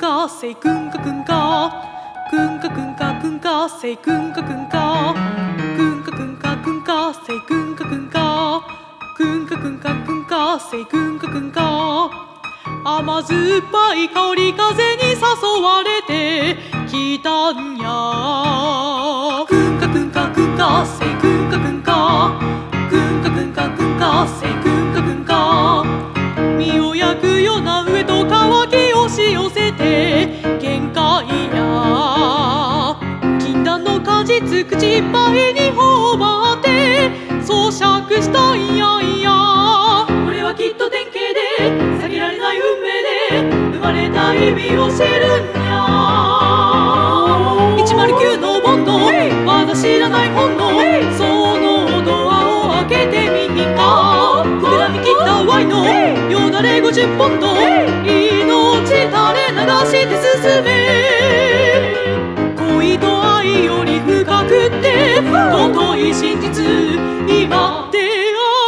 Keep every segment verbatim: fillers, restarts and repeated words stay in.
かせいくんかくんかくんかくんかくんかせいくんかくんかくんかくんかくんかせいくんかくんかくんかくんかくんかせいくんかくんか甘酸っぱい香り風に誘われてきたんやくんかくんかくんかせいくんかくんかくんかくんかくんかせいくんかくんか身を焼くような上と乾き押し寄せて限界や禁断の果実口いっぱいに頬張って咀嚼したいやいやこれはきっと典型で避けられない運命で生まれた意味を知るんやいちまるきゅうのボンドまだ知らない本能そのドアを開けてみひんか膨らみきったワインのよだれごじゅっポンド命垂れ流して進め恋と愛より深くって尊い真実今出会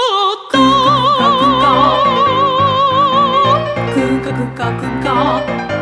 ったくんかくんかくんか